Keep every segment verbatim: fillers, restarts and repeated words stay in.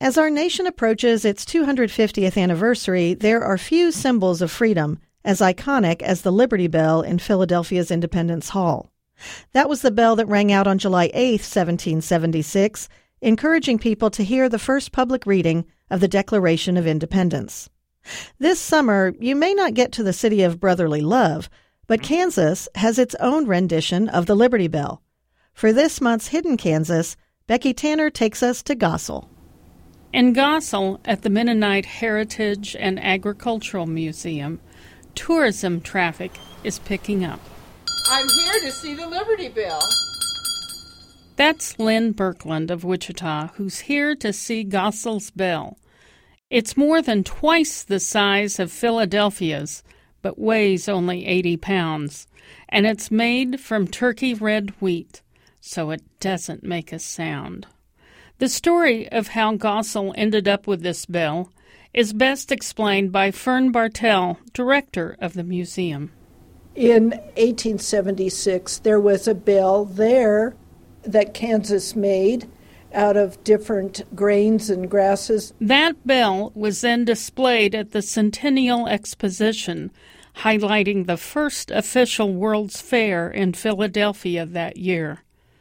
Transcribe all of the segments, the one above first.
As our nation approaches its two hundred fiftieth anniversary, there are few symbols of freedom as iconic as the Liberty Bell in Philadelphia's Independence Hall. That was the bell that rang out on July eighth, seventeen seventy-six, encouraging people to hear the first public reading of the Declaration of Independence. This summer, you may not get to the city of brotherly love, but Kansas has its own rendition of the Liberty Bell. For this month's Hidden Kansas, Becky Tanner takes us to Gossell. In Gossell, at the Mennonite Heritage and Agricultural Museum, tourism traffic is picking up. I'm here to see the Liberty Bell. That's Lynn Birkland of Wichita, who's here to see Gossell's bell. It's more than twice the size of Philadelphia's, but weighs only eighty pounds, and it's made from turkey red wheat, so it doesn't make a sound. The story of how Gossell ended up with this bell is best explained by Fern Bartell, director of the museum. In eighteen seventy-six, there was a bell there that Kansas made out of different grains and grasses. That bell was then displayed at the Centennial Exposition, highlighting the first official World's Fair in Philadelphia that year.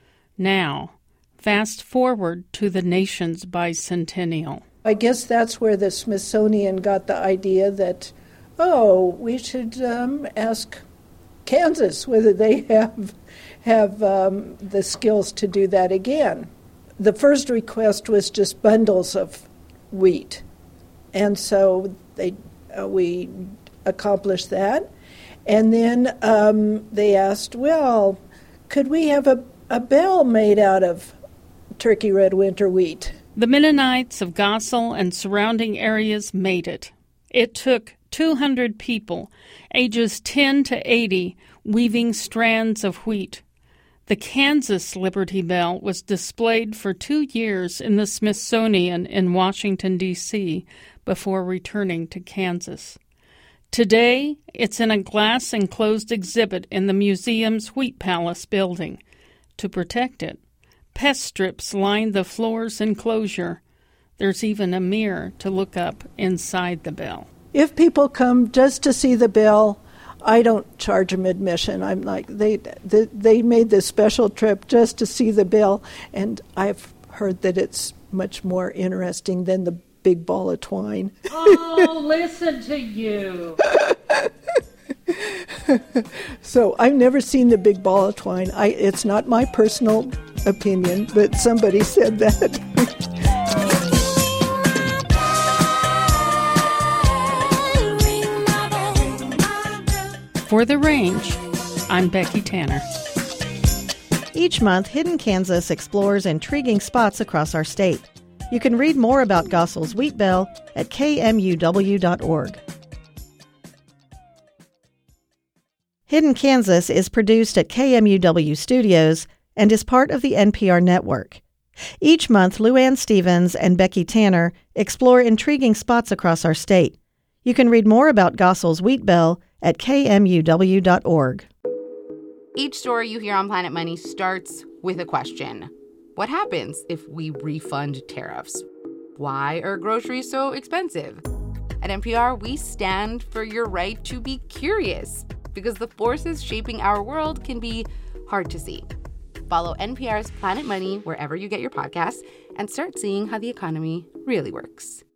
Now, fast forward to the nation's bicentennial. I guess that's where the Smithsonian got the idea that, oh, we should um, ask Kansas whether they have have um, the skills to do that again. The first request was just bundles of wheat, and so they uh, we accomplished that. And then um, they asked, well, could we have a, a bell made out of turkey red winter wheat? The Mennonites of Gossell and surrounding areas made it. It took two hundred people, ages ten to eighty, weaving strands of wheat. The Kansas Liberty Bell was displayed for two years in the Smithsonian in Washington, D C, before returning to Kansas. Today, it's in a glass-enclosed exhibit in the museum's Wheat Palace building. To protect it, pest strips line the floor's enclosure. There's even a mirror to look up inside the bell. If people come just to see the bell, I don't charge them admission. I'm like, they, they they made this special trip just to see the bell, and I've heard that it's much more interesting than the big ball of twine. Oh, listen to you. So I've never seen the big ball of twine. I, it's not my personal opinion, but somebody said that. For The Range, I'm Becky Tanner. Each month, Hidden Kansas explores intriguing spots across our state. You can read more about Gossell's Wheat Bell at K M U W dot org. Hidden Kansas is produced at K M U W Studios and is part of the N P R network. Each month, Luann Stevens and Becky Tanner explore intriguing spots across our state. You can read more about Gossell's Wheat Bell at K M U W dot org. Each story you hear on Planet Money starts with a question. What happens if we refund tariffs? Why are groceries so expensive? At N P R, we stand for your right to be curious, because the forces shaping our world can be hard to see. Follow N P R's Planet Money wherever you get your podcasts and start seeing how the economy really works.